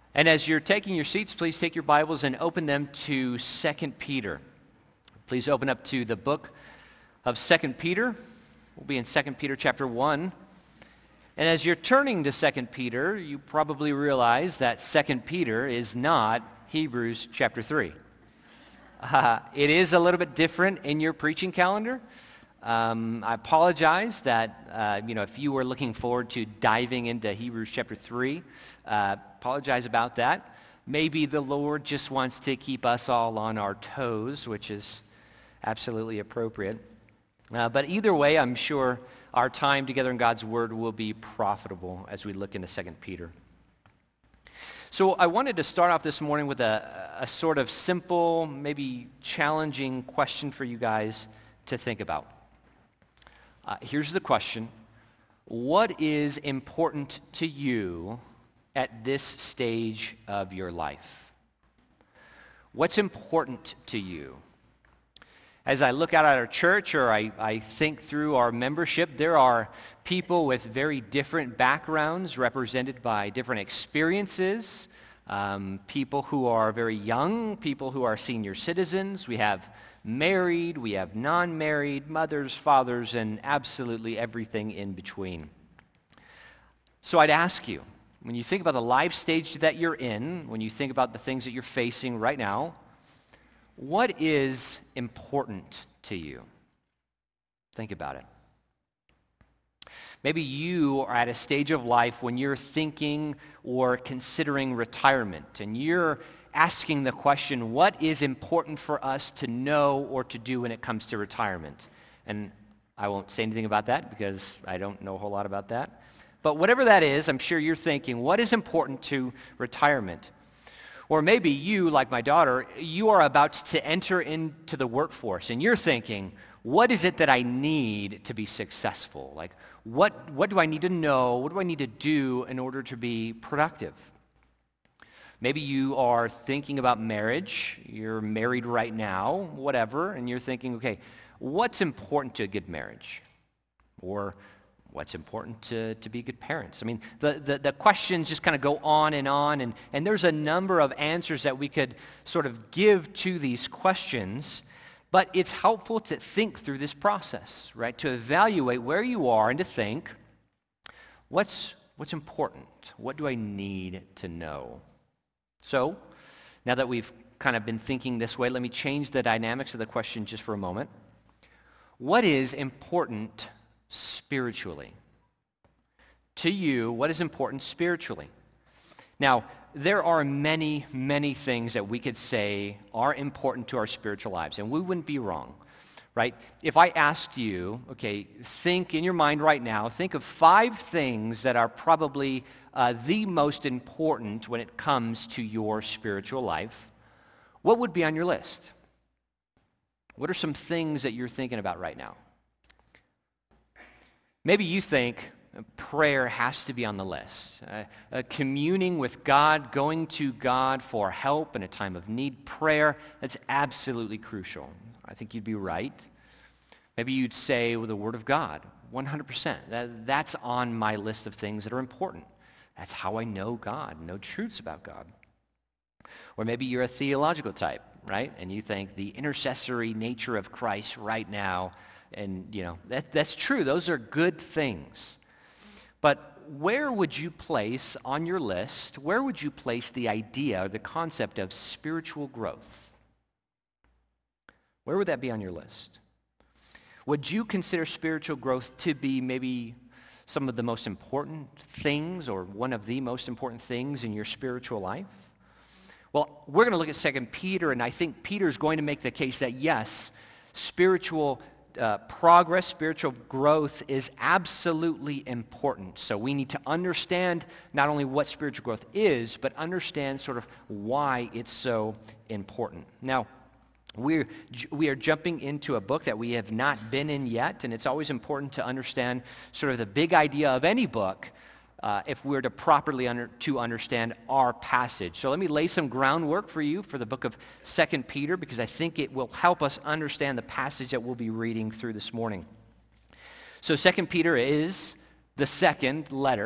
And as you're taking your seats, please take your Bibles and open them to 2 Peter. Please open up to the book of 2 Peter. We'll be in 2 Peter chapter 1. And as you're turning to 2 Peter, you probably realize that 2 Peter is not Hebrews chapter 3. It is a little bit different in your preaching calendar. I apologize that, if you were looking forward to diving into Hebrews chapter 3, apologize about that. Maybe the Lord just wants to keep us all on our toes, which is absolutely appropriate. But either way, I'm sure our time together in God's Word will be profitable as we look into 2 Peter. So I wanted to start off this morning with a sort of simple, maybe challenging question for you guys to think about. Here's the question. What is important to you at this stage of your life? What's important to you? As I look out at our church or I think through our membership, there are people with very different backgrounds represented by different experiences, people who are very young, people who are senior citizens. We have married, we have non-married, mothers, fathers, and absolutely everything in between. So I'd ask you, when you think about the life stage that you're in, when you think about the things that you're facing right now, what is important to you? Think about it. Maybe you are at a stage of life when you're thinking or considering retirement, and you're asking the question, what is important for us to know or to do when it comes to retirement? And I won't say anything about that because I don't know a whole lot about that. But whatever that is, I'm sure you're thinking, what is important to retirement? Or maybe you, like my daughter, you are about to enter into the workforce, and you're thinking, what is it that I need to be successful? Like, what do I need to know? What do I need to do in order to be productive? Maybe you are thinking about marriage. You're married right now, whatever, and you're thinking, okay, what's important to a good marriage? Or what's important to be good parents? I mean, the questions just kind of go on, and there's a number of answers that we could sort of give to these questions, but it's helpful to think through this process, right? To evaluate where you are and to think, what's important? What do I need to know? So, now that we've kind of been thinking this way, let me change the dynamics of the question just for a moment. What is important spiritually? To you, what is important spiritually? Now, there are many, many things that we could say are important to our spiritual lives, and we wouldn't be wrong, right? If I asked you, okay, think in your mind right now, think of 5 things that are probably the most important when it comes to your spiritual life, what would be on your list? What are some things that you're thinking about right now? Maybe you think prayer has to be on the list. Communing with God, going to God for help in a time of need. Prayer, that's absolutely crucial. I think you'd be right. Maybe you'd say with the Word of God, 100%. That's on my list of things that are important. That's how I know God, know truths about God. Or maybe you're a theological type, right? And you think the intercessory nature of Christ right now, and that's true. Those are good things. But where would you place on your list, where would you place the idea or the concept of spiritual growth? Where would that be on your list? Would you consider spiritual growth to be maybe some of the most important things or one of the most important things in your spiritual life? Well, we're going to look at 2 Peter, and I think Peter's going to make the case that yes, spiritual progress, spiritual growth is absolutely important. So we need to understand not only what spiritual growth is, but understand sort of why it's so important. Now, we are jumping into a book that we have not been in yet, and it's always important to understand sort of the big idea of any book if we're to properly understand our passage. So let me lay some groundwork for you for the book of 2 Peter, because I think it will help us understand the passage that we'll be reading through this morning. So 2 Peter is the second letter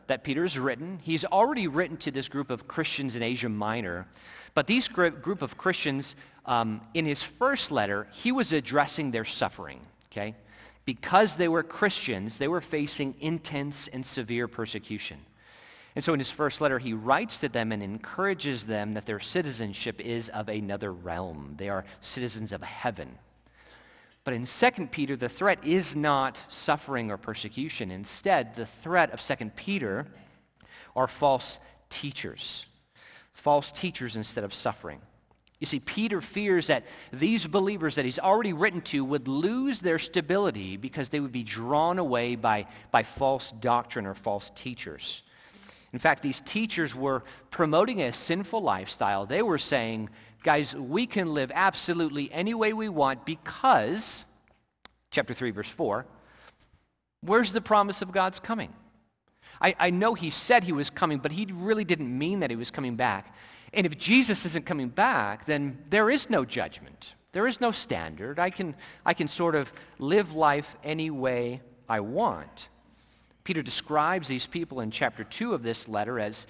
that Peter's written. He's already written to this group of Christians in Asia Minor. But these group of Christians, in his first letter, he was addressing their suffering, okay? Because they were Christians, they were facing intense and severe persecution. And so in his first letter, he writes to them and encourages them that their citizenship is of another realm. They are citizens of heaven. But in 2 Peter, the threat is not suffering or persecution. Instead, the threat of 2 Peter are false teachers. False teachers instead of suffering. You see, Peter fears that these believers that he's already written to would lose their stability because they would be drawn away by false doctrine or false teachers. In fact, these teachers were promoting a sinful lifestyle. They were saying, guys, we can live absolutely any way we want because, chapter 3, verse 4, where's the promise of God's coming? I know he said he was coming, but he really didn't mean that he was coming back. And if Jesus isn't coming back, then there is no judgment. There is no standard. I can sort of live life any way I want. Peter describes these people in chapter 2 of this letter as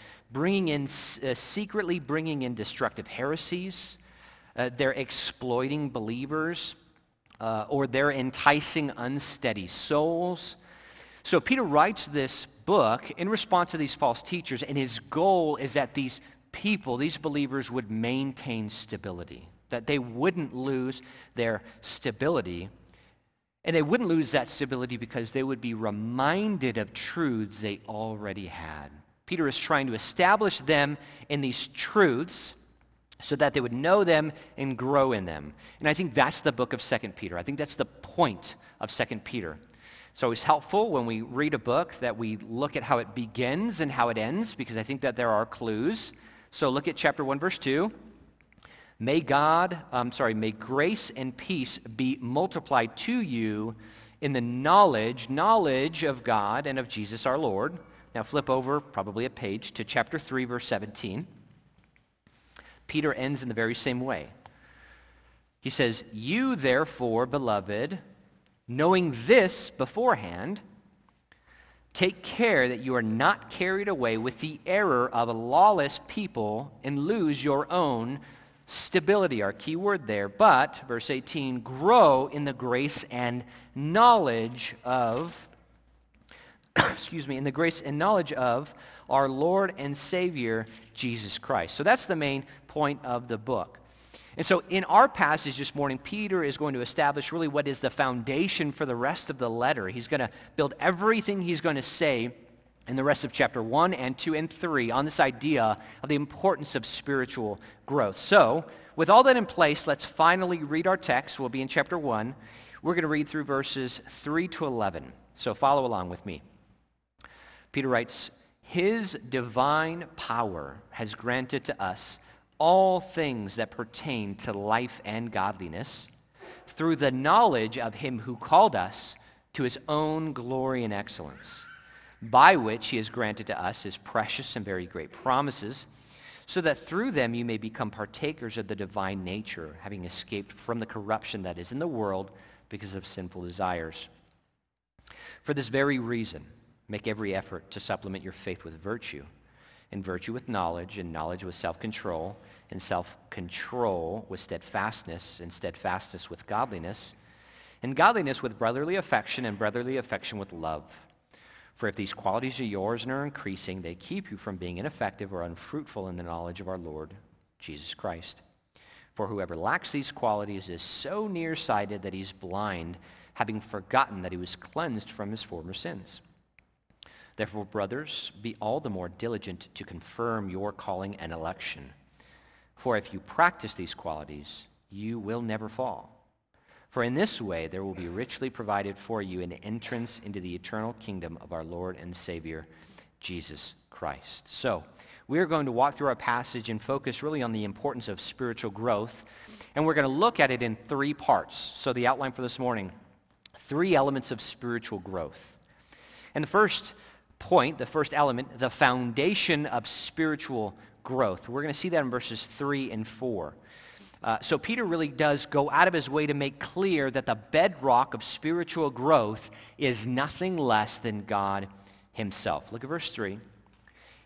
secretly bringing in destructive heresies. They're exploiting believers, or they're enticing unsteady souls. So Peter writes this book in response to these false teachers, and his goal is that these people, these believers, would maintain stability, that they wouldn't lose their stability. And they wouldn't lose that stability because they would be reminded of truths they already had. Peter is trying to establish them in these truths so that they would know them and grow in them. And I think that's the book of 2 Peter. I think that's the point of 2 Peter. It's always helpful when we read a book that we look at how it begins and how it ends, because I think that there are clues. So look at chapter 1, verse 2. May grace and peace be multiplied to you in the knowledge of God and of Jesus our Lord. Now flip over probably a page to chapter 3, verse 17. Peter ends in the very same way. He says, you therefore, beloved, knowing this beforehand, take care that you are not carried away with the error of a lawless people and lose your own stability, our key word there. But, verse 18, grow in the grace and knowledge of, in the grace and knowledge of our Lord and Savior, Jesus Christ. So that's the main point of the book. And so in our passage this morning, Peter is going to establish really what is the foundation for the rest of the letter. He's going to build everything he's going to say in the rest of chapter 1 and 2 and 3 on this idea of the importance of spiritual growth. So, with all that in place, let's finally read our text. We'll be in chapter 1. We're going to read through verses 3 to 11. So follow along with me. Peter writes, his divine power has granted to us all things that pertain to life and godliness through the knowledge of him who called us to his own glory and excellence, by which he has granted to us his precious and very great promises, so that through them you may become partakers of the divine nature, having escaped from the corruption that is in the world because of sinful desires. For this very reason, make every effort to supplement your faith with virtue, and virtue with knowledge, and knowledge with self-control, and self-control with steadfastness, and steadfastness with godliness, and godliness with brotherly affection, and brotherly affection with love. For if these qualities are yours and are increasing, they keep you from being ineffective or unfruitful in the knowledge of our Lord Jesus Christ. For whoever lacks these qualities is so nearsighted that he's blind, having forgotten that he was cleansed from his former sins. Therefore, brothers, be all the more diligent to confirm your calling and election. For if you practice these qualities, you will never fall. For in this way there will be richly provided for you an entrance into the eternal kingdom of our Lord and Savior, Jesus Christ. So, we're going to walk through our passage and focus really on the importance of spiritual growth. And we're going to look at it in 3 parts. So the outline for this morning, 3 elements of spiritual growth. And the first point, the first element, the foundation of spiritual growth. We're going to see that in verses 3 and 4. So Peter really does go out of his way to make clear that the bedrock of spiritual growth is nothing less than God himself. Look at verse 3.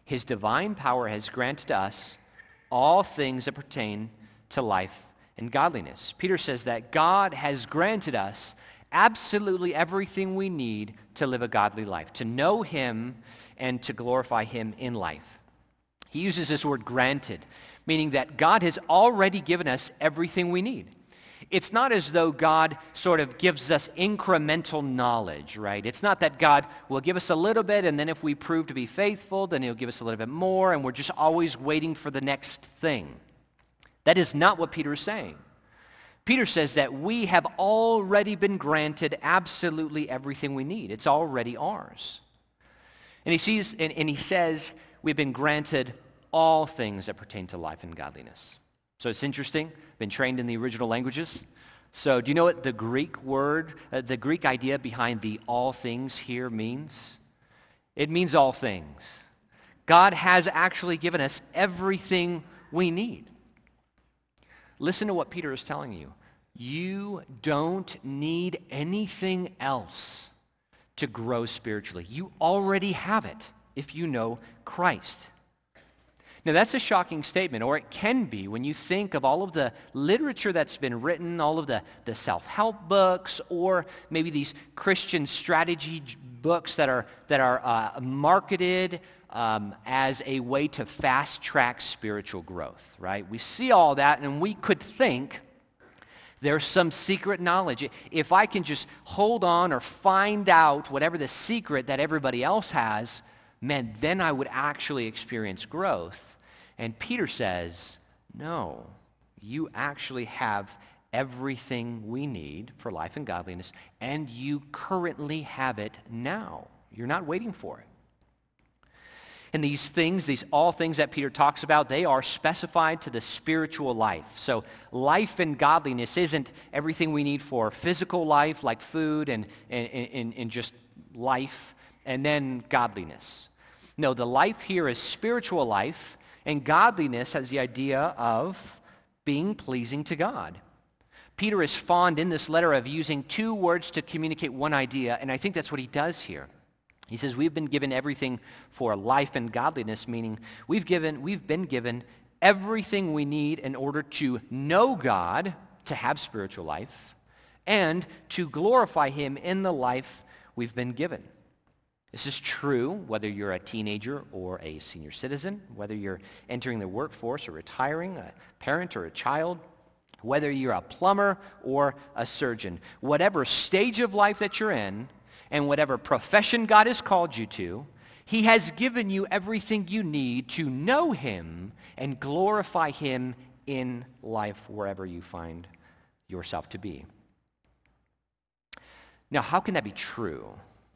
His divine power has granted us all things that pertain to life and godliness. Peter says that God has granted us absolutely everything we need to live a godly life, to know him and to glorify him in life. He uses this word granted, meaning that God has already given us everything we need. It's not as though God sort of gives us incremental knowledge, right? It's not that God will give us a little bit, and then if we prove to be faithful, then he'll give us a little bit more, and we're just always waiting for the next thing. That is not what Peter is saying. Peter says that we have already been granted absolutely everything we need. It's already ours. And he says we've been granted all things that pertain to life and godliness. So it's interesting. Been trained in the original languages. So do you know what the Greek word, the Greek idea behind the all things here means? It means all things. God has actually given us everything we need. Listen to what Peter is telling you. You don't need anything else to grow spiritually. You already have it if you know Christ. Now, that's a shocking statement, or it can be when you think of all of the literature that's been written, all of the self-help books, or maybe these Christian strategy books that are marketed as a way to fast-track spiritual growth, right? We see all that, and we could think there's some secret knowledge. If I can just hold on or find out whatever the secret that everybody else has, man, then I would actually experience growth. And Peter says, no, you actually have everything we need for life and godliness, and you currently have it now. You're not waiting for it. And these things, all things that Peter talks about, they are specified to the spiritual life. So life and godliness isn't everything we need for physical life, like food and just life, and then godliness. No, the life here is spiritual life, and godliness has the idea of being pleasing to God. Peter is fond in this letter of using two words to communicate one idea, and I think that's what he does here. He says we've been given everything for life and godliness, meaning we've been given everything we need in order to know God, to have spiritual life, and to glorify him in the life we've been given. This is true whether you're a teenager or a senior citizen, whether you're entering the workforce or retiring, a parent or a child, whether you're a plumber or a surgeon. Whatever stage of life that you're in and whatever profession God has called you to, he has given you everything you need to know him and glorify him in life wherever you find yourself to be. Now, how can that be true?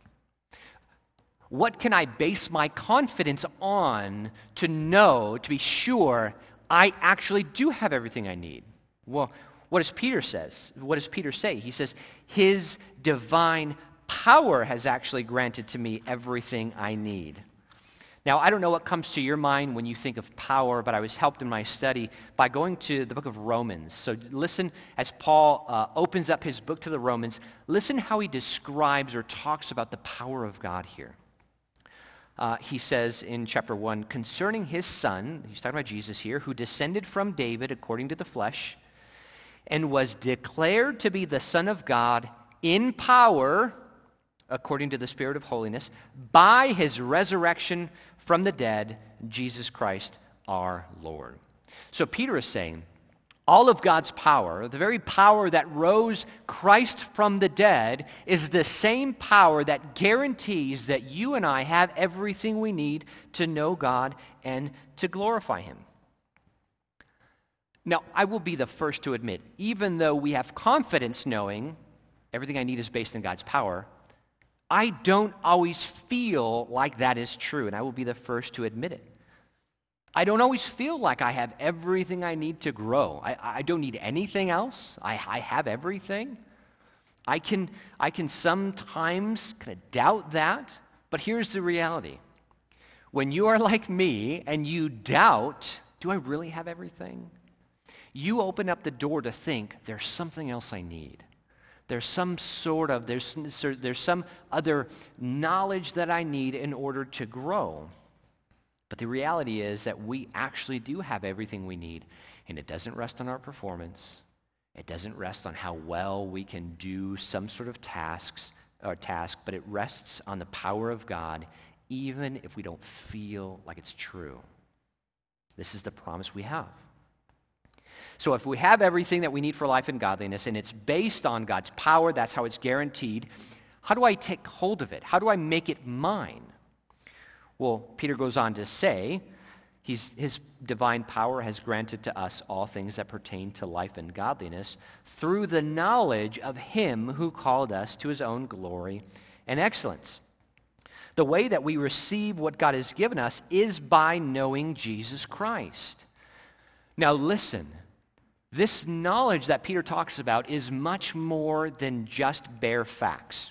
What can I base my confidence on to know, to be sure I actually do have everything I need? Well, what does Peter say? What does Peter say? He says, his divine power has actually granted to me everything I need. Now, I don't know what comes to your mind when you think of power, but I was helped in my study by going to the book of Romans. So listen, as Paul opens up his book to the Romans, listen how he describes or talks about the power of God here. He says in chapter 1, concerning his son, he's talking about Jesus here, who descended from David according to the flesh, and was declared to be the Son of God in power, according to the Spirit of holiness, by his resurrection from the dead, Jesus Christ our Lord. So Peter is saying, all of God's power, the very power that rose Christ from the dead, is the same power that guarantees that you and I have everything we need to know God and to glorify him. Now, I will be the first to admit, even though we have confidence knowing everything I need is based on God's power, I don't always feel like that is true, and I will be the first to admit it. I don't always feel like I have everything I need to grow. I don't need anything else. I have everything. I can sometimes kind of doubt that, but here's the reality. When you are like me and you doubt, do I really have everything? You open up the door to think, there's something else I need. There's some other knowledge that I need in order to grow. But the reality is that we actually do have everything we need, and it doesn't rest on our performance. It doesn't rest on how well we can do some sort of task, but it rests on the power of God, even if we don't feel like it's true. This is the promise we have. So if we have everything that we need for life and godliness, and it's based on God's power, that's how it's guaranteed, how do I take hold of it? How do I make it mine? Well, Peter goes on to say, his divine power has granted to us all things that pertain to life and godliness through the knowledge of him who called us to his own glory and excellence. The way that we receive what God has given us is by knowing Jesus Christ. Now listen, this knowledge that Peter talks about is much more than just bare facts.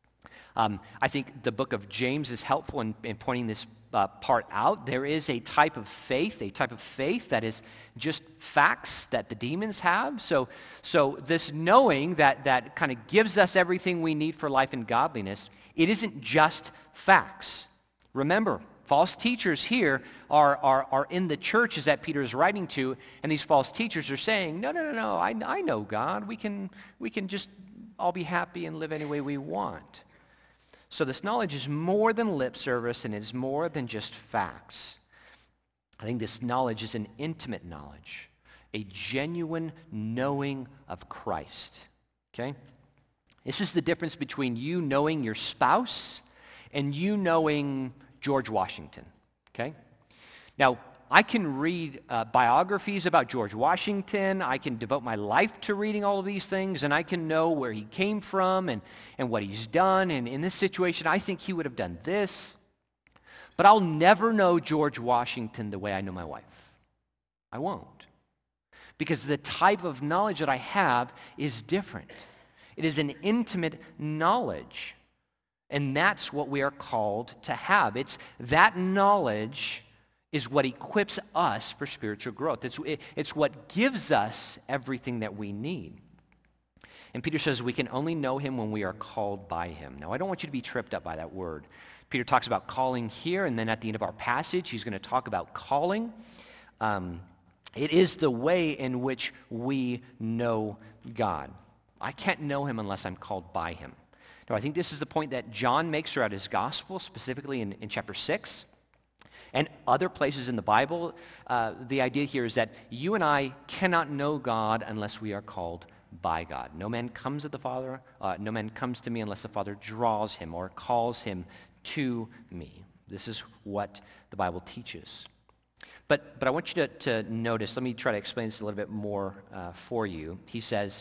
I think the book of James is helpful in pointing this part out. There is a type of faith that is just facts that the demons have. So this knowing that kind of gives us everything we need for life and godliness, it isn't just facts. Remember, false teachers here are in the churches that Peter is writing to, and these false teachers are saying, no, I know God. We can just all be happy and live any way we want. So this knowledge is more than lip service, and it's more than just facts. I think this knowledge is an intimate knowledge, a genuine knowing of Christ. Okay? This is the difference between you knowing your spouse and you knowing George Washington. Okay? Now, I can read biographies about George Washington. I can devote my life to reading all of these things, and I can know where he came from and what he's done. And in this situation, I think he would have done this. But I'll never know George Washington the way I know my wife. I won't. Because the type of knowledge that I have is different. It is an intimate knowledge. And that's what we are called to have. It's that knowledge is what equips us for spiritual growth. It's what gives us everything that we need. And Peter says we can only know him when we are called by him. Now, I don't want you to be tripped up by that word. Peter talks about calling here, and then at the end of our passage, he's going to talk about calling. It is the way in which we know God. I can't know him unless I'm called by him. Now, I think this is the point that John makes throughout his gospel, specifically in chapter 6. And other places in the Bible, the idea here is that you and I cannot know God unless we are called by God. No man comes to the Father, no man comes to me unless the Father draws him or calls him to me. This is what the Bible teaches. But I want you to notice, let me try to explain this a little bit more for you. He says,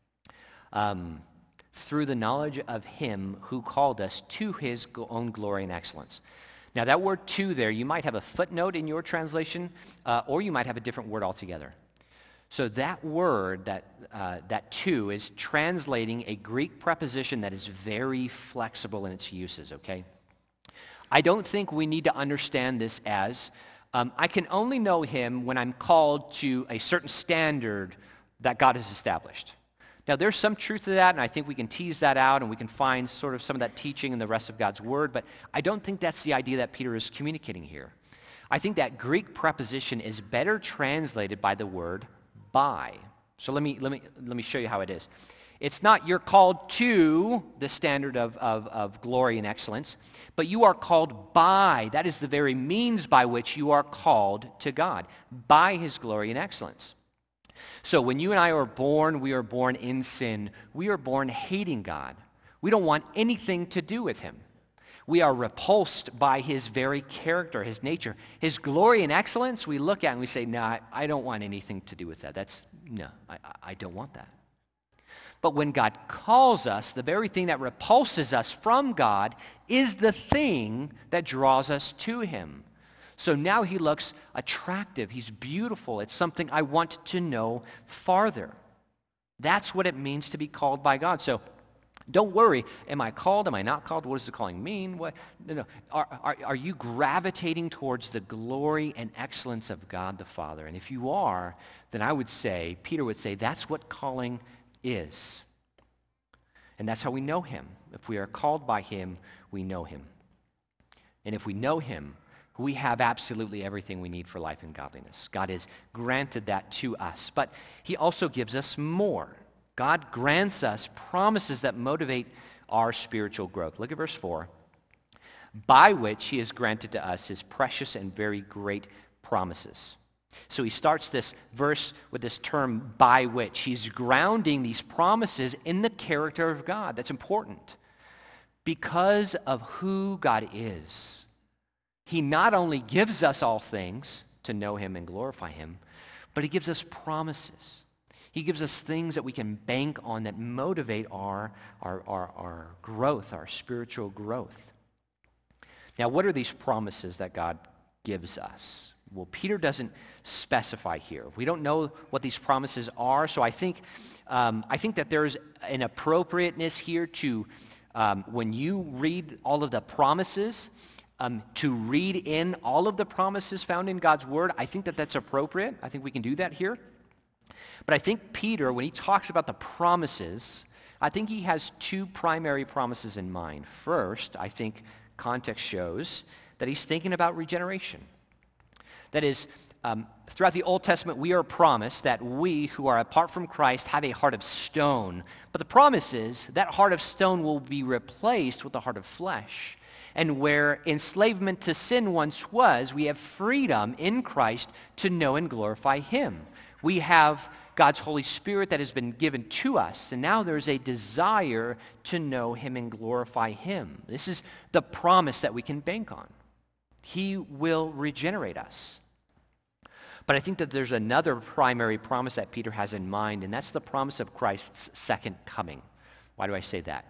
through the knowledge of him who called us to his own glory and excellence. Now, that word "to" there, you might have a footnote in your translation, or you might have a different word altogether. So that word, that "to," is translating a Greek preposition that is very flexible in its uses, okay? I don't think we need to understand this as, I can only know him when I'm called to a certain standard that God has established. Now, there's some truth to that, and I think we can tease that out, and we can find sort of some of that teaching in the rest of God's Word, but I don't think that's the idea that Peter is communicating here. I think that Greek preposition is better translated by the word "by." So let me show you how it is. It's not you're called to the standard of glory and excellence, but you are called by. That is the very means by which you are called to God, by his glory and excellence. So when you and I are born, we are born in sin. We are born hating God. We don't want anything to do with him. We are repulsed by his very character, his nature. His glory and excellence, we look at and we say, no, I don't want anything to do with that. I don't want that. But when God calls us, the very thing that repulses us from God is the thing that draws us to him. So now he looks attractive. He's beautiful. It's something I want to know farther. That's what it means to be called by God. So don't worry. Am I called? Am I not called? What does the calling mean? No. Are you gravitating towards the glory and excellence of God the Father? And if you are, then I would say, Peter would say, that's what calling is. And that's how we know him. If we are called by him, we know him. And if we know him, We have absolutely everything we need for life and godliness. God has granted that to us. But he also gives us more. God grants us promises that motivate our spiritual growth. Look at verse 4. By which he has granted to us his precious and very great promises. So he starts this verse with this term, by which. He's grounding these promises in the character of God. That's important. Because of who God is, he not only gives us all things to know him and glorify him, but he gives us promises. He gives us things that we can bank on that motivate our growth, our spiritual growth. Now, what are these promises that God gives us? Well, Peter doesn't specify here. We don't know what these promises are, so I think that there's an appropriateness here to, when you read all of the promises, to read in all of the promises found in God's Word. I think that that's appropriate. I think we can do that here. But I think Peter, when he talks about the promises, I think he has two primary promises in mind. First, I think context shows that he's thinking about regeneration. That is, throughout the Old Testament, we are promised that we who are apart from Christ have a heart of stone. But the promise is that heart of stone will be replaced with a heart of flesh. And where enslavement to sin once was, we have freedom in Christ to know and glorify him. We have God's Holy Spirit that has been given to us, and now there's a desire to know him and glorify him. This is the promise that we can bank on. He will regenerate us. But I think that there's another primary promise that Peter has in mind, and that's the promise of Christ's second coming. Why do I say that?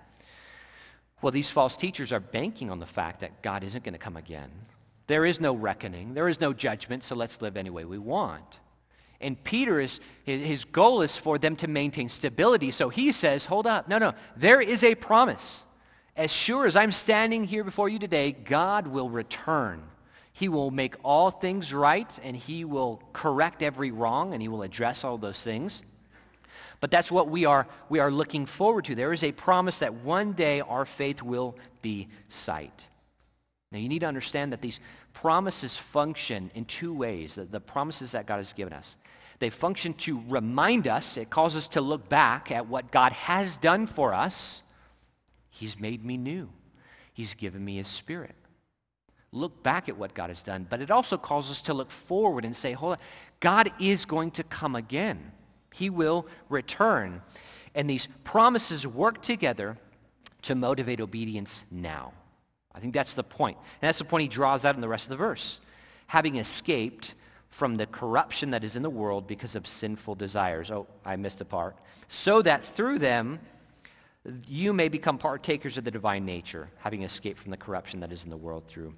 Well, these false teachers are banking on the fact that God isn't going to come again. There is no reckoning. There is no judgment, so let's live any way we want. And Peter, his goal is for them to maintain stability. So he says, hold up, no, there is a promise. As sure as I'm standing here before you today, God will return. He will make all things right, and he will correct every wrong, and he will address all those things. But that's what we are looking forward to. There is a promise that one day our faith will be sight. Now you need to understand that these promises function in two ways, the promises that God has given us. They function to remind us, it calls us to look back at what God has done for us. He's made me new. He's given me his Spirit. Look back at what God has done, but it also calls us to look forward and say, hold on, God is going to come again. He will return. And these promises work together to motivate obedience now. I think that's the point. And that's the point he draws out in the rest of the verse. Having escaped from the corruption that is in the world because of sinful desires. Oh, I missed a part. So that through them you may become partakers of the divine nature, having escaped from the corruption that is in the world through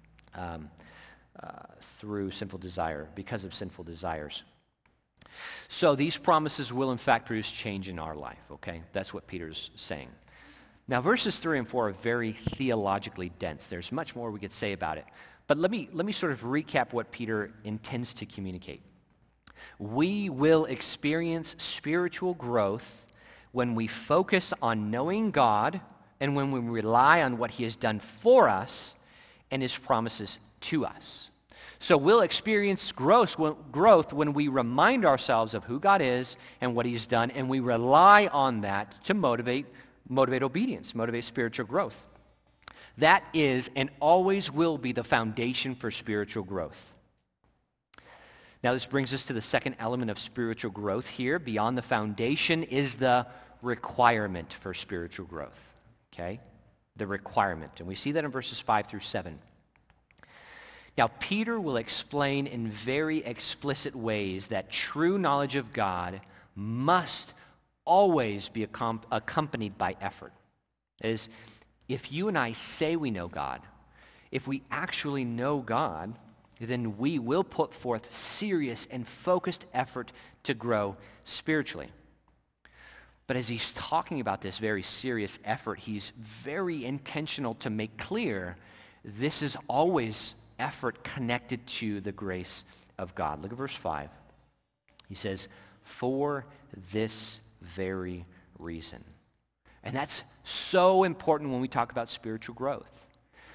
sinful desire, because of sinful desires. So these promises will in fact produce change in our life, okay? That's what Peter's saying. Now verses 3 and 4 are very theologically dense. There's much more we could say about it. But let me sort of recap what Peter intends to communicate. We will experience spiritual growth when we focus on knowing God and when we rely on what he has done for us and his promises to us. So we'll experience growth when we remind ourselves of who God is and what he's done, and we rely on that to motivate obedience, motivate spiritual growth. That is and always will be the foundation for spiritual growth. Now this brings us to the second element of spiritual growth here. Beyond the foundation is the requirement for spiritual growth. Okay? The requirement. And we see that in verses 5 through 7. Now Peter will explain in very explicit ways that true knowledge of God must always be accompanied by effort. That is, if you and I say we know God, if we actually know God, then we will put forth serious and focused effort to grow spiritually. But as he's talking about this very serious effort, he's very intentional to make clear this is always effort connected to the grace of God. Look at verse 5. He says, for this very reason. And that's so important when we talk about spiritual growth.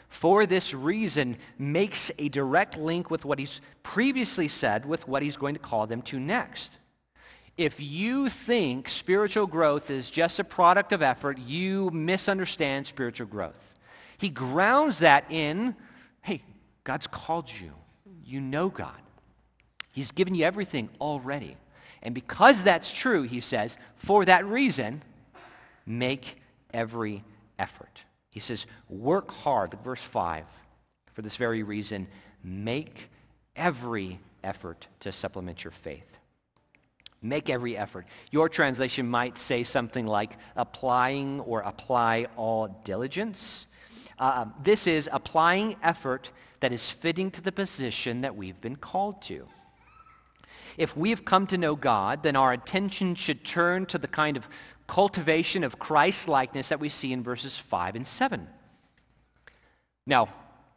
For this reason makes a direct link with what he's previously said with what he's going to call them to next. If you think spiritual growth is just a product of effort, you misunderstand spiritual growth. He grounds that in, hey, God's called you. You know God. He's given you everything already. And because that's true, he says, for that reason, make every effort. He says, work hard, look, verse 5. For this very reason, make every effort to supplement your faith. Make every effort. Your translation might say something like applying or apply all diligence. This is applying effort that is fitting to the position that we've been called to. If we've come to know God, then our attention should turn to the kind of cultivation of Christ-likeness that we see in verses 5 and 7. Now,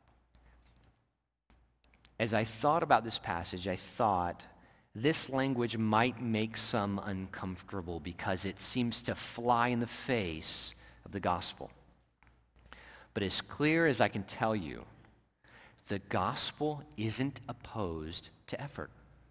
as I thought about this passage, I thought this language might make some uncomfortable because it seems to fly in the face of the gospel. But as clear as I can tell you, the gospel isn't opposed to effort.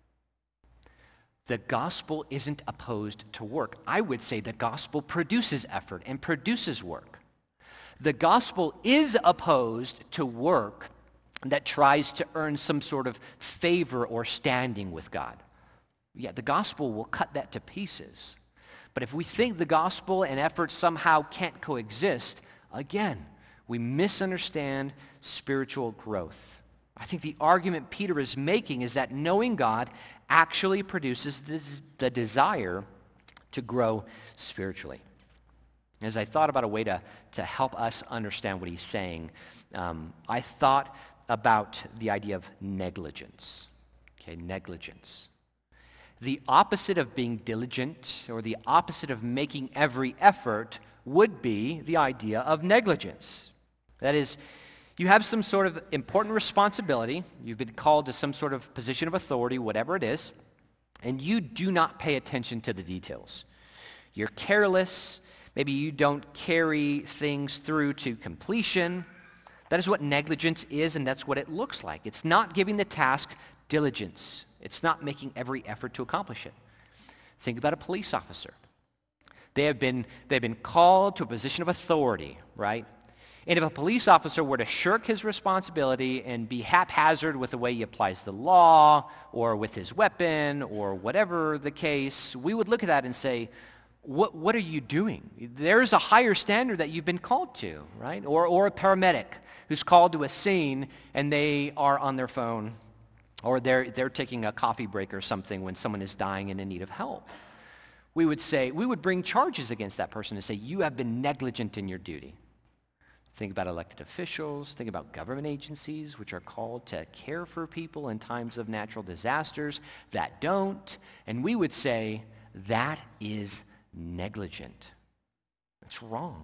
The gospel isn't opposed to work. I would say the gospel produces effort and produces work. The gospel is opposed to work that tries to earn some sort of favor or standing with God. Yeah, the gospel will cut that to pieces. But if we think the gospel and effort somehow can't coexist, again, we misunderstand spiritual growth. I think the argument Peter is making is that knowing God actually produces the desire to grow spiritually. As I thought about a way to help us understand what he's saying, I thought about the idea of negligence. Okay, negligence. The opposite of being diligent or the opposite of making every effort would be the idea of negligence. That is, you have some sort of important responsibility. You've been called to some sort of position of authority, whatever it is, and you do not pay attention to the details. You're careless. Maybe you don't carry things through to completion. That is what negligence is, and that's what it looks like. It's not giving the task diligence. It's not making every effort to accomplish it. Think about a police officer. They've been called to a position of authority, right? And if a police officer were to shirk his responsibility and be haphazard with the way he applies the law or with his weapon or whatever the case, we would look at that and say, what are you doing? There's a higher standard that you've been called to, right? Or a paramedic who's called to a scene and they are on their phone or they're taking a coffee break or something when someone is dying and in need of help. We would bring charges against that person and say, you have been negligent in your duty. Think about elected officials. Think about government agencies, which are called to care for people in times of natural disasters that don't. And we would say, that is negligent. That's wrong.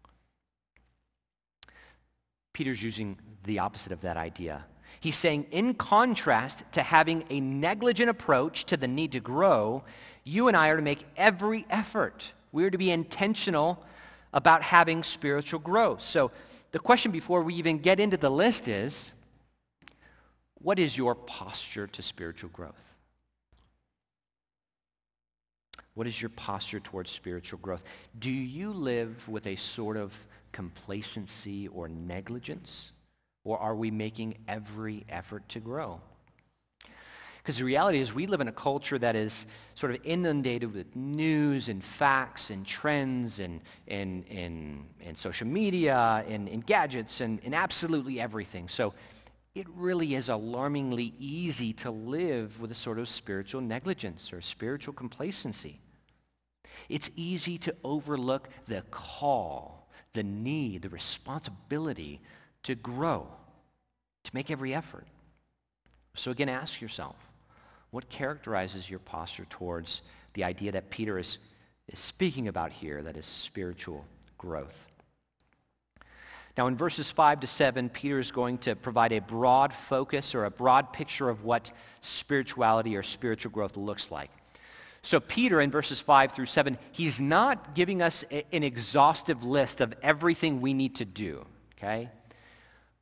Peter's using the opposite of that idea. He's saying, in contrast to having a negligent approach to the need to grow, you and I are to make every effort. We are to be intentional about having spiritual growth. So the question before we even get into the list is, what is your posture to spiritual growth? What is your posture towards spiritual growth? Do you live with a sort of complacency or negligence? Or are we making every effort to grow? Because the reality is we live in a culture that is sort of inundated with news and facts and trends and social media and gadgets and absolutely everything. So it really is alarmingly easy to live with a sort of spiritual negligence or spiritual complacency. It's easy to overlook the call, the need, the responsibility to grow, to make every effort. So again, ask yourself, what characterizes your posture towards the idea that Peter is speaking about here, that is spiritual growth? Now in verses 5 to 7, Peter is going to provide a broad focus or a broad picture of what spirituality or spiritual growth looks like. So Peter, in verses 5 through 7, he's not giving us an exhaustive list of everything we need to do, okay?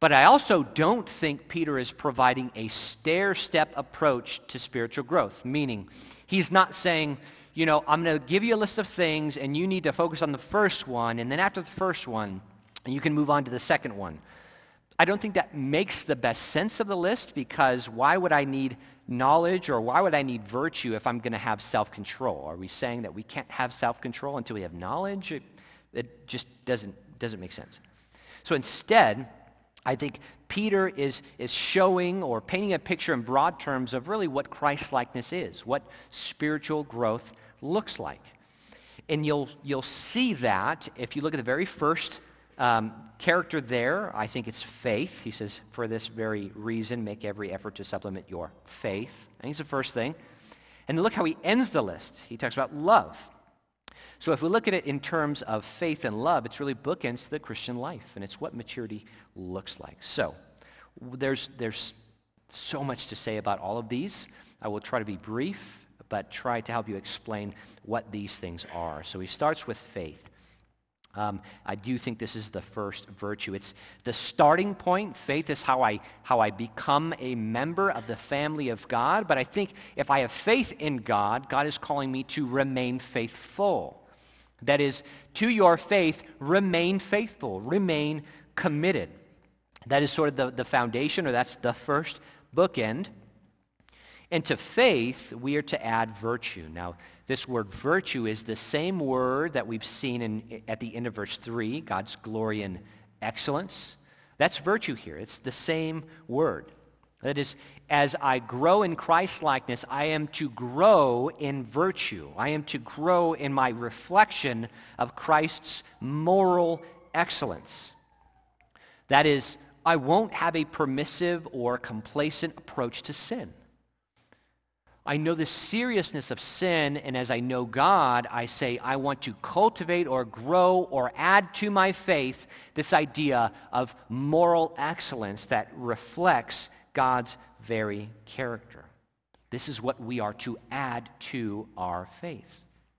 But I also don't think Peter is providing a stair-step approach to spiritual growth, meaning he's not saying, I'm going to give you a list of things and you need to focus on the first one, and then after the first one, you can move on to the second one. I don't think that makes the best sense of the list, because why would I need knowledge or why would I need virtue if I'm going to have self-control? Are we saying that we can't have self-control until we have knowledge? It just doesn't make sense. So instead, I think Peter is showing or painting a picture in broad terms of really what Christ-likeness is, what spiritual growth looks like. And you'll see that if you look at the very first character there. I think it's faith. He says, for this very reason, make every effort to supplement your faith. I think it's the first thing. And look how he ends the list. He talks about love. So if we look at it in terms of faith and love, it's really bookends to the Christian life, and it's what maturity looks like. So there's so much to say about all of these. I will try to be brief, but try to help you explain what these things are. So he starts with faith. I do think this is the first virtue. It's the starting point. Faith is how I become a member of the family of God. But I think if I have faith in God, God is calling me to remain faithful. That is, to your faith, remain faithful, remain committed. That is sort of the foundation, or that's the first bookend. And to faith, we are to add virtue. Now, this word virtue is the same word that we've seen at the end of verse 3, God's glory and excellence. That's virtue here. It's the same word. That is, as I grow in Christ-likeness, I am to grow in virtue. I am to grow in my reflection of Christ's moral excellence. That is, I won't have a permissive or complacent approach to sin. I know the seriousness of sin, and as I know God, I say I want to cultivate or grow or add to my faith this idea of moral excellence that reflects God's very character. This is what we are to add to our faith.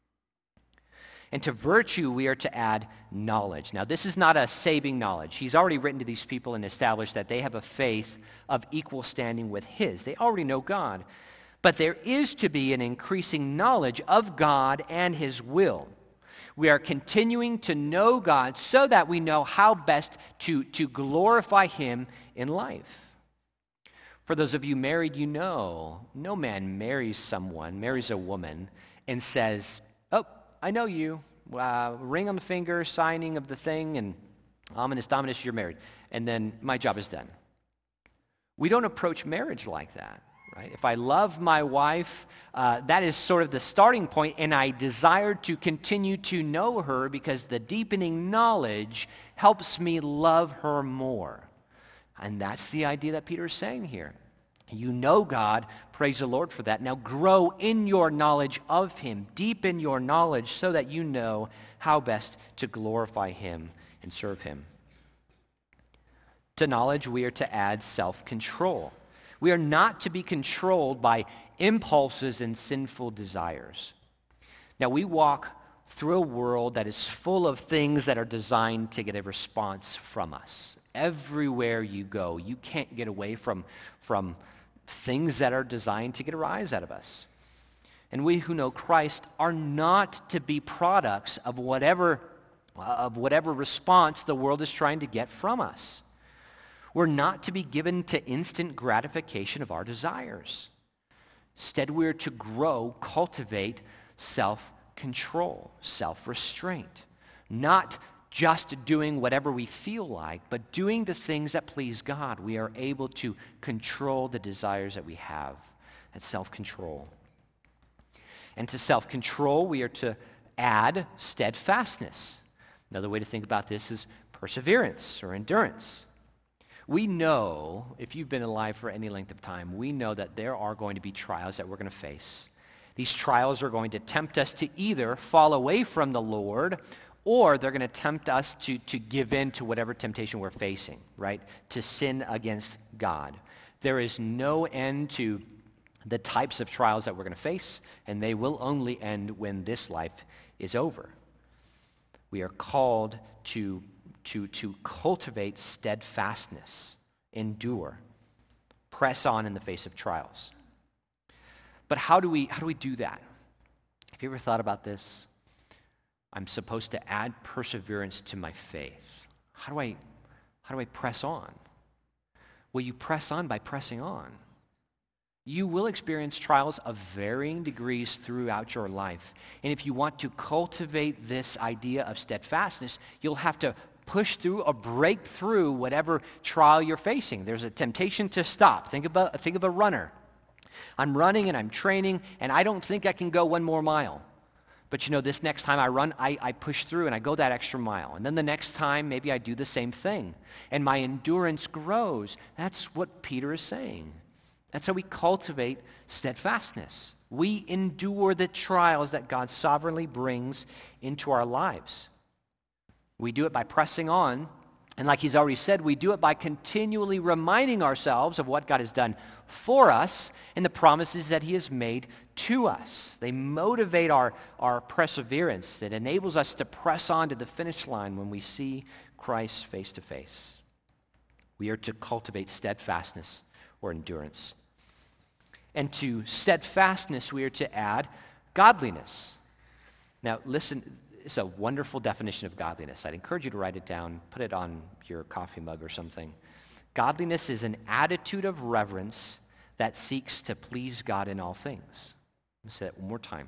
And to virtue, we are to add knowledge. Now, this is not a saving knowledge. He's already written to these people and established that they have a faith of equal standing with his. They already know God. But there is to be an increasing knowledge of God and his will. We are continuing to know God so that we know how best to glorify him in life. For those of you married, you know, no man marries a woman, and says, oh, I know you, ring on the finger, signing of the thing, and ominous dominus, you're married. And then my job is done. We don't approach marriage like that. Right? If I love my wife, that is sort of the starting point, and I desire to continue to know her because the deepening knowledge helps me love her more. And that's the idea that Peter is saying here. You know God, praise the Lord for that. Now grow in your knowledge of him, deepen your knowledge so that you know how best to glorify him and serve him. To knowledge, we are to add self-control. We are not to be controlled by impulses and sinful desires. Now, we walk through a world that is full of things that are designed to get a response from us. Everywhere you go, you can't get away from things that are designed to get a rise out of us. And we who know Christ are not to be products of whatever response the world is trying to get from us. We're not to be given to instant gratification of our desires. Instead, we're to grow, cultivate self-control, self-restraint. Not just doing whatever we feel like, but doing the things that please God. We are able to control the desires that we have. That's self-control. And to self-control, we are to add steadfastness. Another way to think about this is perseverance or endurance. We know, if you've been alive for any length of time, we know that there are going to be trials that we're going to face. These trials are going to tempt us to either fall away from the Lord, or they're going to tempt us to give in to whatever temptation we're facing, right? To sin against God. There is no end to the types of trials that we're going to face, and they will only end when this life is over. We are called to to cultivate steadfastness, endure, press on in the face of trials. But how do we do that? Have you ever thought about this? I'm supposed to add perseverance to my faith. How do I press on? Well, you press on by pressing on. You will experience trials of varying degrees throughout your life. And if you want to cultivate this idea of steadfastness, you'll have to push through or break through whatever trial you're facing. There's a temptation to stop. Think of a runner. I'm running and I'm training, and I don't think I can go one more mile. But this next time I run, I push through and I go that extra mile. And then the next time, maybe I do the same thing. And my endurance grows. That's what Peter is saying. That's how we cultivate steadfastness. We endure the trials that God sovereignly brings into our lives. We do it by pressing on. And like he's already said, we do it by continually reminding ourselves of what God has done for us and the promises that he has made to us. They motivate our perseverance. It enables us to press on to the finish line when we see Christ face to face. We are to cultivate steadfastness or endurance. And to steadfastness, we are to add godliness. Now, listen, it's a wonderful definition of godliness. I'd encourage you to write it down, put it on your coffee mug or something. Godliness is an attitude of reverence that seeks to please God in all things. Let me say that one more time.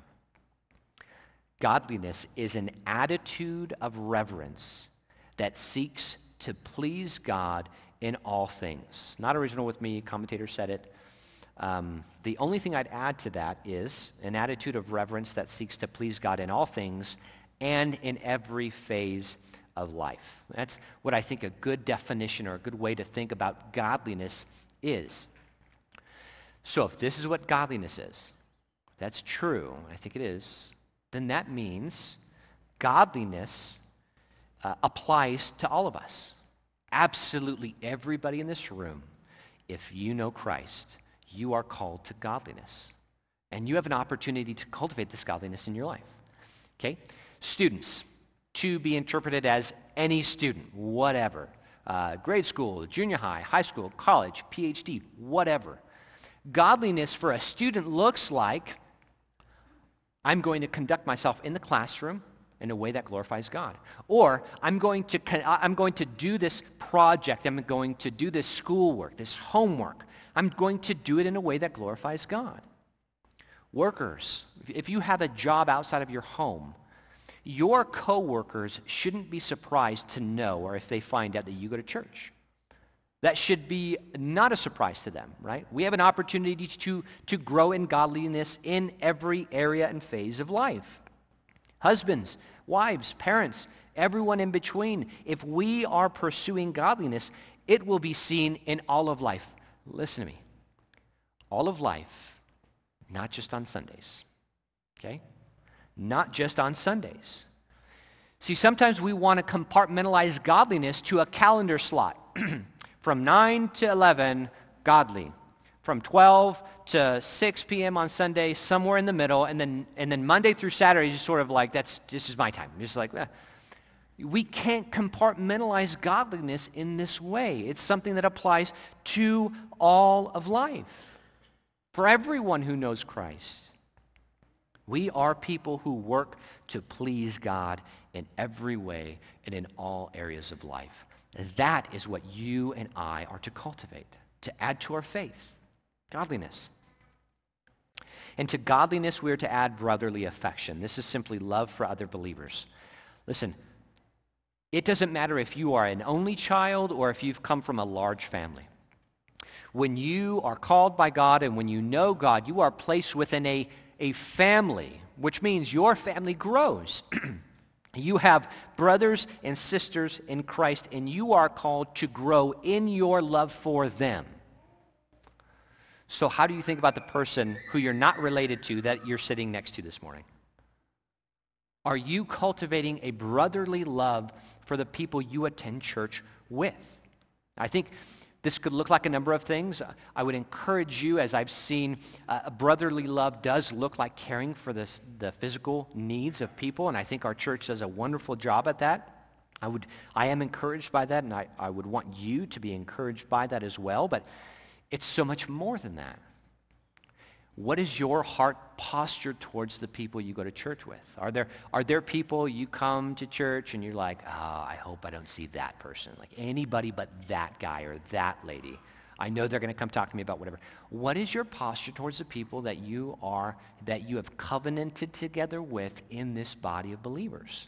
Godliness is an attitude of reverence that seeks to please God in all things. Not original with me, commentator said it. The only thing I'd add to that is an attitude of reverence that seeks to please God in all things and in every phase of life. That's what I think a good definition or a good way to think about godliness is. So if this is what godliness is, if that's true, I think it is, then that means godliness applies to all of us. Absolutely everybody in this room, if you know Christ, you are called to godliness. And you have an opportunity to cultivate this godliness in your life. Okay? Students, to be interpreted as any student, whatever. Grade school, junior high, high school, college, PhD, whatever. Godliness for a student looks like I'm going to conduct myself in the classroom in a way that glorifies God. Or I'm going to do this project, I'm going to do this schoolwork, this homework. I'm going to do it in a way that glorifies God. Workers, if you have a job outside of your home, your coworkers shouldn't be surprised to know or if they find out that you go to church. That should be not a surprise to them, right? We have an opportunity to grow in godliness in every area and phase of life. Husbands, wives, parents, everyone in between, if we are pursuing godliness, it will be seen in all of life. Listen to me. All of life, not just on Sundays, okay? Not just on Sundays. See, sometimes we want to compartmentalize godliness to a calendar slot. From 9 to 11, godly. From 12 to 6 p.m. on Sunday, somewhere in the middle, and then Monday through Saturday, just sort of like, this is my time. Just like, we can't compartmentalize godliness in this way. It's something that applies to all of life, for everyone who knows Christ. We are people who work to please God in every way and in all areas of life. That is what you and I are to cultivate, to add to our faith, godliness. And to godliness, we are to add brotherly affection. This is simply love for other believers. Listen, it doesn't matter if you are an only child or if you've come from a large family. When you are called by God and when you know God, you are placed within a family, which means your family grows. You have brothers and sisters in Christ, and you are called to grow in your love for them. So how do you think about the person who you're not related to that you're sitting next to this morning? Are you cultivating a brotherly love for the people you attend church with? I think this could look like a number of things. I would encourage you, as I've seen, a brotherly love does look like caring for the physical needs of people, and I think our church does a wonderful job at that. I am encouraged by that, and I would want you to be encouraged by that as well, but it's so much more than that. What is your heart posture towards the people you go to church with? Are there people you come to church and you're like, oh, I hope I don't see that person, like anybody but that guy or that lady. I know they're going to come talk to me about whatever. What is your posture towards the people that you have covenanted together with in this body of believers?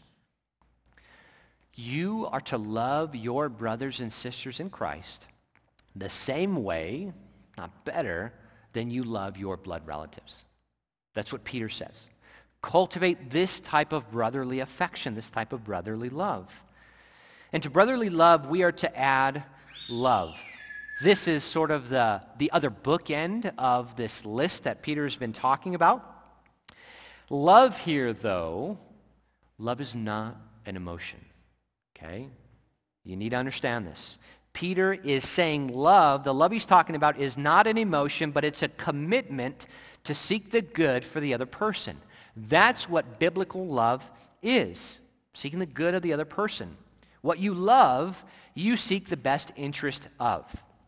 You are to love your brothers and sisters in Christ the same way, not better, than you love your blood relatives. That's what Peter says. Cultivate this type of brotherly affection, this type of brotherly love. And to brotherly love, we are to add love. This is sort of the other bookend of this list that Peter's been talking about. Love here, though, love is not an emotion. Okay? You need to understand this. Peter is saying love, the love he's talking about, is not an emotion, but it's a commitment to seek the good for the other person. That's what biblical love is, seeking the good of the other person. What you love, you seek the best interest of.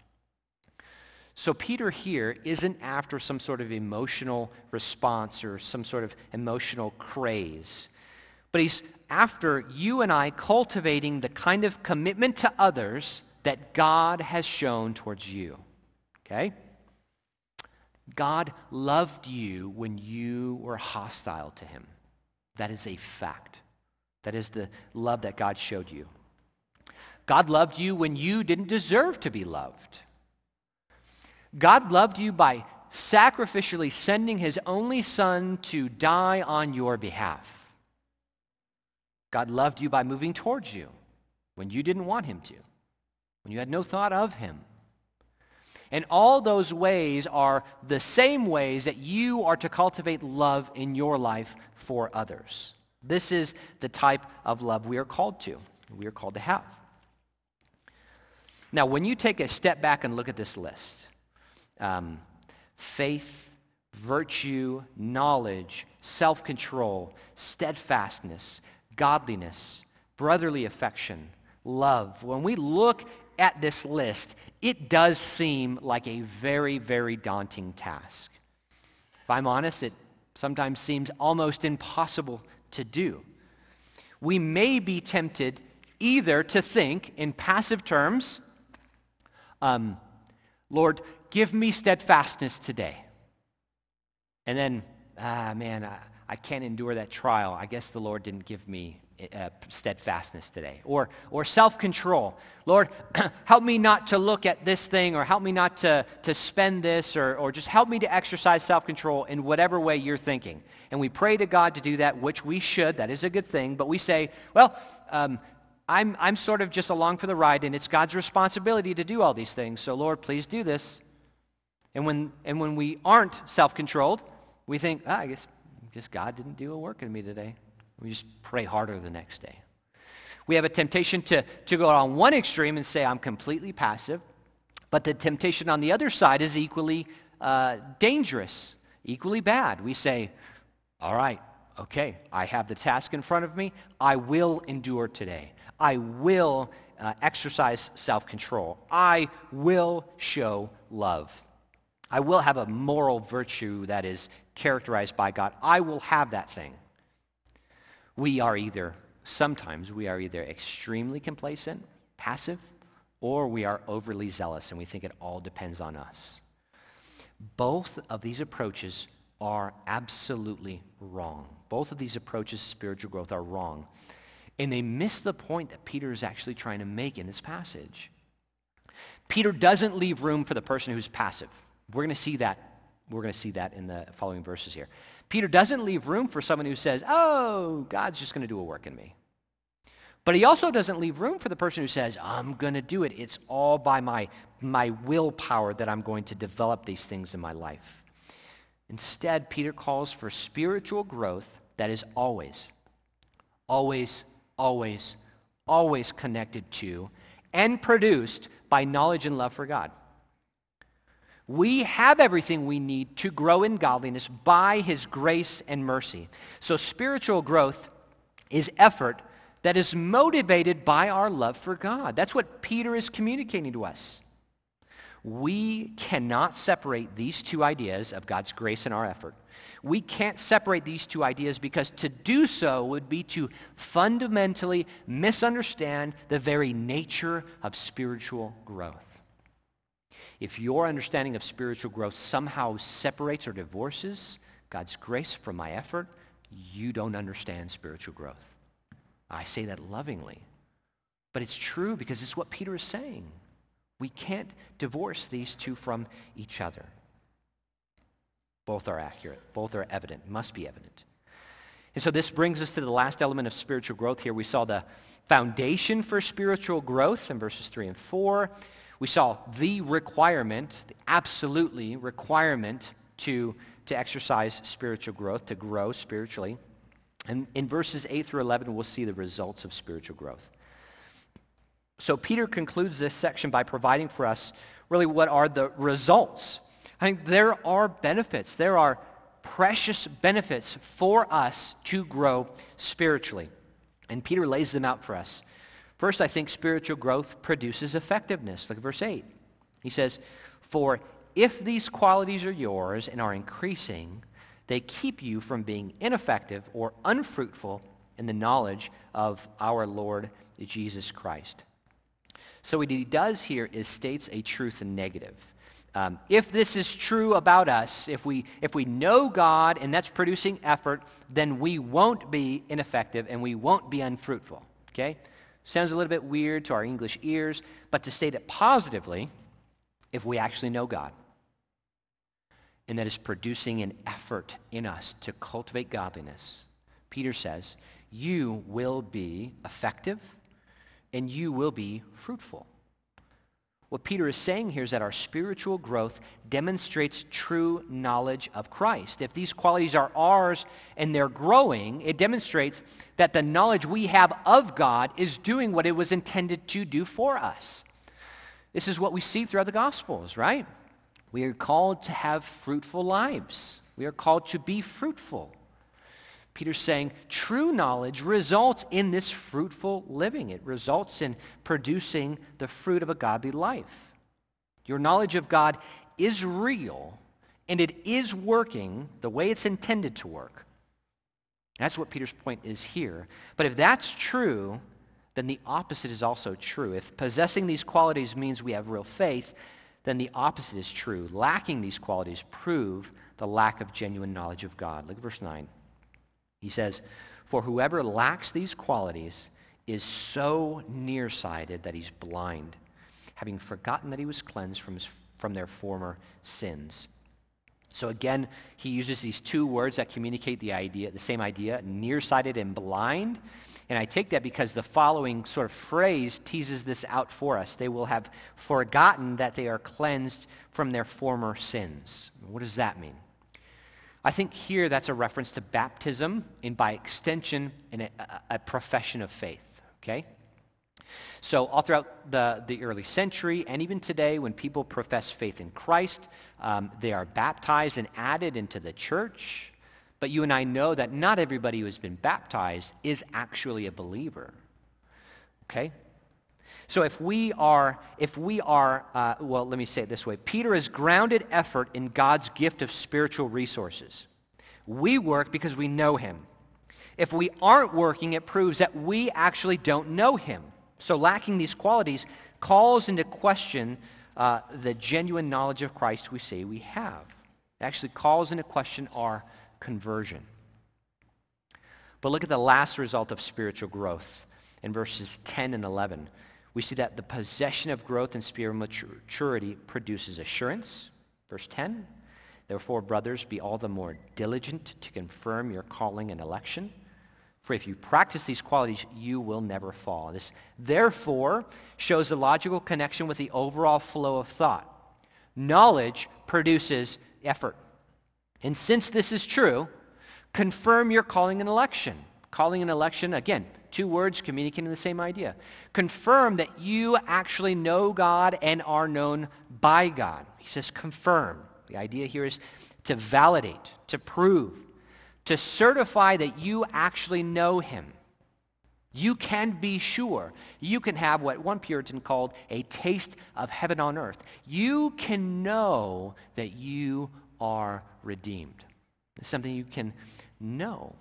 So Peter here isn't after some sort of emotional response or some sort of emotional craze, but he's after you and I cultivating the kind of commitment to others that God has shown towards you. Okay? God loved you when you were hostile to him. That is a fact. That is the love that God showed you. God loved you when you didn't deserve to be loved. God loved you by sacrificially sending his only son to die on your behalf. God loved you by moving towards you when you didn't want him to, when you had no thought of him. And all those ways are the same ways that you are to cultivate love in your life for others. This is the type of love we are called to have. Now, when you take a step back and look at this list, faith, virtue, knowledge, self-control, steadfastness, godliness, brotherly affection, love. When we look at this list, it does seem like a very, very daunting task. If I'm honest, it sometimes seems almost impossible to do. We may be tempted either to think in passive terms, Lord, give me steadfastness today. And then, I can't endure that trial. I guess the Lord didn't give me steadfastness today. Or self-control. Lord, help me not to look at this thing, or help me not to spend this, or just help me to exercise self-control in whatever way you're thinking. And we pray to God to do that, which we should. That is a good thing. But we say, well, I'm sort of just along for the ride, and it's God's responsibility to do all these things. So Lord, please do this. And when we aren't self-controlled, we think, I guess God didn't do a work in me today. We just pray harder the next day. We have a temptation to go on one extreme and say, I'm completely passive. But the temptation on the other side is equally dangerous, equally bad. We say, all right, okay, I have the task in front of me. I will endure today. I will exercise self-control. I will show love. I will have a moral virtue that is characterized by God. I will have that thing. Sometimes we are either extremely complacent, passive, or we are overly zealous and we think it all depends on us. Both of these approaches are absolutely wrong. Both of these approaches to spiritual growth are wrong. And they miss the point that Peter is actually trying to make in this passage. Peter doesn't leave room for the person who's passive. We're going to see that. We're going to see that in the following verses here. Peter doesn't leave room for someone who says, oh, God's just going to do a work in me. But he also doesn't leave room for the person who says, I'm going to do it. It's all by my willpower that I'm going to develop these things in my life. Instead, Peter calls for spiritual growth that is always connected to and produced by knowledge and love for God. We have everything we need to grow in godliness by his grace and mercy. So spiritual growth is effort that is motivated by our love for God. That's what Peter is communicating to us. We cannot separate these two ideas of God's grace and our effort. We can't separate these two ideas because to do so would be to fundamentally misunderstand the very nature of spiritual growth. If your understanding of spiritual growth somehow separates or divorces God's grace from my effort, you don't understand spiritual growth. I say that lovingly, but it's true because it's what Peter is saying. We can't divorce these two from each other. Both are accurate. Both are evident, must be evident. And so this brings us to the last element of spiritual growth here. We saw the foundation for spiritual growth in verses 3 and 4. We saw the requirement, the absolutely requirement to exercise spiritual growth, to grow spiritually. And in verses 8 through 11, we'll see the results of spiritual growth. So Peter concludes this section by providing for us really what are the results. I think there are benefits. There are precious benefits for us to grow spiritually. And Peter lays them out for us. First, I think spiritual growth produces effectiveness. Look at verse 8. He says, "For if these qualities are yours and are increasing, they keep you from being ineffective or unfruitful in the knowledge of our Lord Jesus Christ." So what he does here is states a truth and negative. If this is true about us, if we know God and that's producing effort, then we won't be ineffective and we won't be unfruitful. Okay? Sounds a little bit weird to our English ears, but to state it positively, if we actually know God, and that is producing an effort in us to cultivate godliness, Peter says, you will be effective and you will be fruitful. What Peter is saying here is that our spiritual growth demonstrates true knowledge of Christ. If these qualities are ours and they're growing, it demonstrates that the knowledge we have of God is doing what it was intended to do for us. This is what we see throughout the Gospels, right? We are called to have fruitful lives. We are called to be fruitful. Peter's saying true knowledge results in this fruitful living. It results in producing the fruit of a godly life. Your knowledge of God is real, and it is working the way it's intended to work. That's what Peter's point is here. But if that's true, then the opposite is also true. If possessing these qualities means we have real faith, then the opposite is true. Lacking these qualities prove the lack of genuine knowledge of God. Look at verse 9. He says, "For whoever lacks these qualities is so nearsighted that he's blind, having forgotten that he was cleansed from their former sins." So again, he uses these two words that communicate the same idea, nearsighted and blind. And I take that because the following sort of phrase teases this out for us. They will have forgotten that they are cleansed from their former sins. What does that mean? I think here that's a reference to baptism and by extension a profession of faith, okay? So all throughout the early century and even today when people profess faith in Christ, they are baptized and added into the church. But you and I know that not everybody who has been baptized is actually a believer, okay? So if we are, well, let me say it this way. Peter has grounded effort in God's gift of spiritual resources. We work because we know him. If we aren't working, it proves that we actually don't know him. So lacking these qualities calls into question the genuine knowledge of Christ we say we have. It actually calls into question our conversion. But look at the last result of spiritual growth in verses 10 and 11. We see that the possession of growth and spiritual maturity produces assurance. Verse 10, "Therefore, brothers, be all the more diligent to confirm your calling and election. For if you practice these qualities, you will never fall." This, therefore, shows a logical connection with the overall flow of thought. Knowledge produces effort. And since this is true, confirm your calling and election. Calling and election, again, two words communicating the same idea. Confirm that you actually know God and are known by God. He says confirm. The idea here is to validate, to prove, to certify that you actually know him. You can be sure. You can have what one Puritan called a taste of heaven on earth. You can know that you are redeemed. It's something you can know.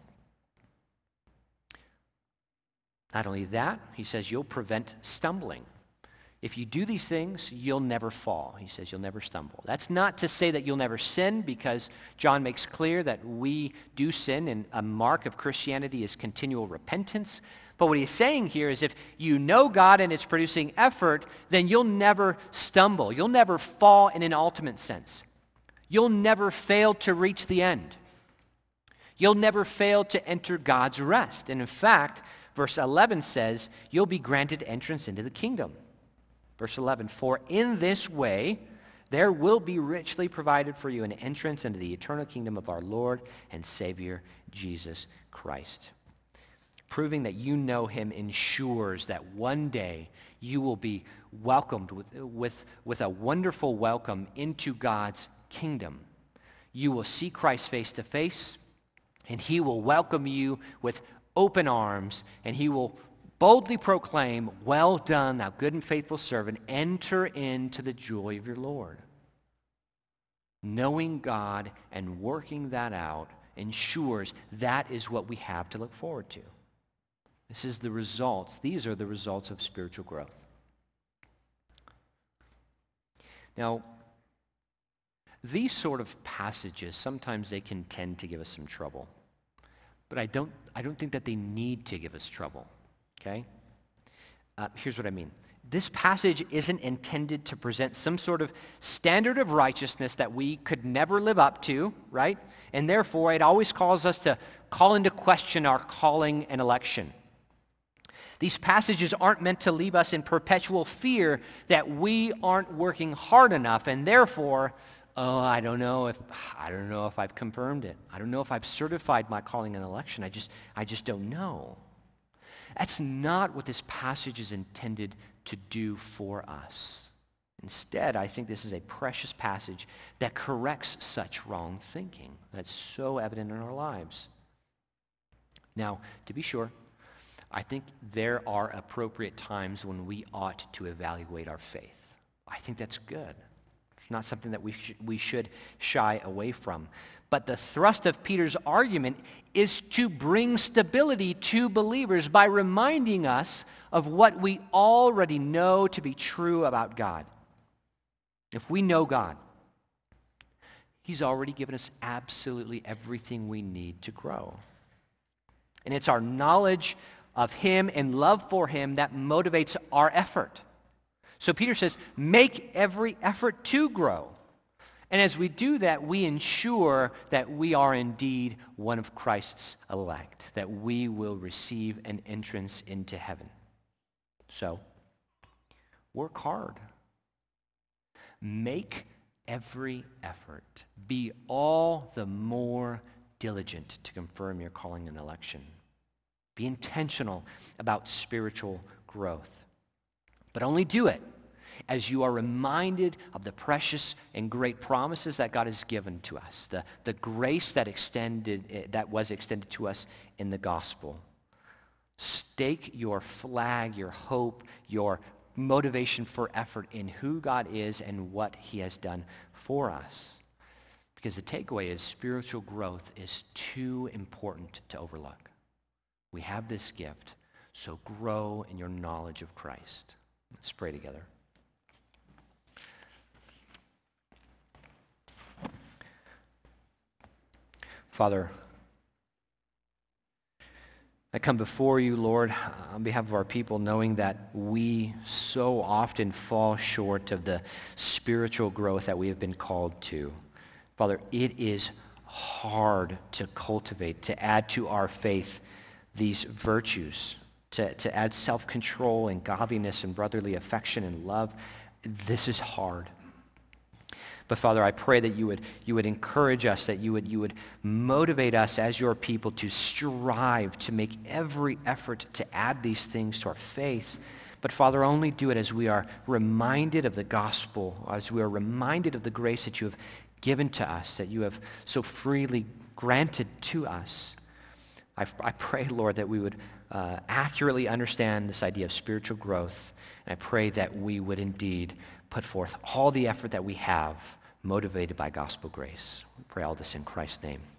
Not only that, he says you'll prevent stumbling. If you do these things, you'll never fall. He says you'll never stumble. That's not to say that you'll never sin, because John makes clear that we do sin, and a mark of Christianity is continual repentance. But what he's saying here is if you know God and it's producing effort, then you'll never stumble. You'll never fall in an ultimate sense. You'll never fail to reach the end. You'll never fail to enter God's rest. And in fact, verse 11 says, you'll be granted entrance into the kingdom. Verse 11, for in this way there will be richly provided for you an entrance into the eternal kingdom of our Lord and Savior, Jesus Christ. Proving that you know him ensures that one day you will be welcomed with a wonderful welcome into God's kingdom. You will see Christ face to face, and he will welcome you with open arms, and he will boldly proclaim, well done, thou good and faithful servant, enter into the joy of your Lord. Knowing God and working that out ensures that is what we have to look forward to. These are the results of spiritual growth. Now, these sort of passages, sometimes they can tend to give us some trouble. But I don't think that they need to give us trouble. Okay? Here's what I mean. This passage isn't intended to present some sort of standard of righteousness that we could never live up to, right? And therefore, it always calls us to call into question our calling and election. These passages aren't meant to leave us in perpetual fear that we aren't working hard enough, and therefore, I don't know if I've confirmed it. I don't know if I've certified my calling and election. I just don't know. That's not what this passage is intended to do for us. Instead, I think this is a precious passage that corrects such wrong thinking that's so evident in our lives. Now, to be sure, I think there are appropriate times when we ought to evaluate our faith. I think that's good. It's not something that we should shy away from. But the thrust of Peter's argument is to bring stability to believers by reminding us of what we already know to be true about God. If we know God, he's already given us absolutely everything we need to grow. And it's our knowledge of him and love for him that motivates our effort. So Peter says, make every effort to grow. And as we do that, we ensure that we are indeed one of Christ's elect, that we will receive an entrance into heaven. So, work hard. Make every effort. Be all the more diligent to confirm your calling and election. Be intentional about spiritual growth. But only do it as you are reminded of the precious and great promises that God has given to us, the grace that was extended to us in the gospel. Stake your flag, your hope, your motivation for effort in who God is and what he has done for us. Because the takeaway is spiritual growth is too important to overlook. We have this gift, so grow in your knowledge of Christ. Let's pray together. Father, I come before you, Lord, on behalf of our people, knowing that we so often fall short of the spiritual growth that we have been called to. Father, it is hard to cultivate, to add to our faith these virtues, to add self-control and godliness and brotherly affection and love. This is hard. But Father, I pray that you would encourage us, that you would motivate us as your people to strive to make every effort to add these things to our faith. But Father, only do it as we are reminded of the gospel, as we are reminded of the grace that you have given to us, that you have so freely granted to us. I pray, Lord, that we would accurately understand this idea of spiritual growth. And I pray that we would indeed put forth all the effort that we have motivated by gospel grace. We pray all this in Christ's name.